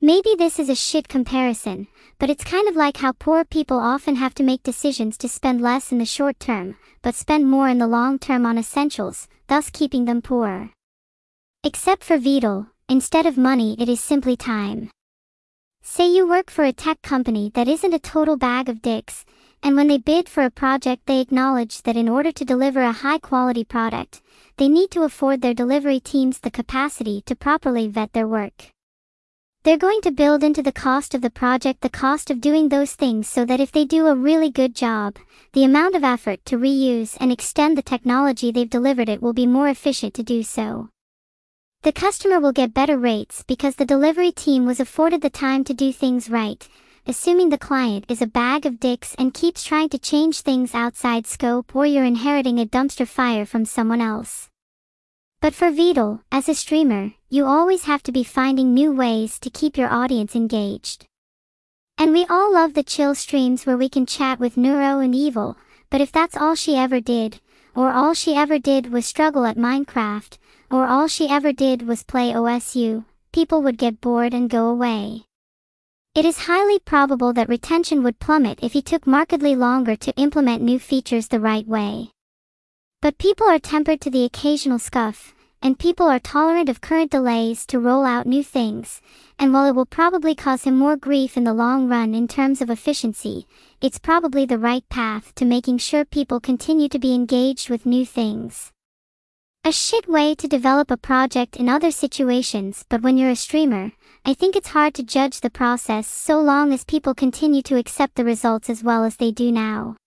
Maybe this is a shit comparison, but it's kind of like how poor people often have to make decisions to spend less in the short term, but spend more in the long term on essentials, thus keeping them poor. Except for Vedal, instead of money it is simply time. Say you work for a tech company that isn't a total bag of dicks, and when they bid for a project they acknowledge that in order to deliver a high-quality product, they need to afford their delivery teams the capacity to properly vet their work. They're going to build into the cost of the project the cost of doing those things so that if they do a really good job, the amount of effort to reuse and extend the technology they've delivered it will be more efficient to do so. The customer will get better rates because the delivery team was afforded the time to do things right, assuming the client is a bag of dicks and keeps trying to change things outside scope, or you're inheriting a dumpster fire from someone else. But for Vedal, as a streamer, you always have to be finding new ways to keep your audience engaged. And we all love the chill streams where we can chat with Neuro and Evil, but if that's all she ever did, or all she ever did was struggle at Minecraft, or all she ever did was play OSU, people would get bored and go away. It is highly probable that retention would plummet if he took markedly longer to implement new features the right way. But people are tempered to the occasional scuff, and people are tolerant of current delays to roll out new things, and while it will probably cause him more grief in the long run in terms of efficiency, it's probably the right path to making sure people continue to be engaged with new things. A shit way to develop a project in other situations, but when you're a streamer, I think it's hard to judge the process so long as people continue to accept the results as well as they do now.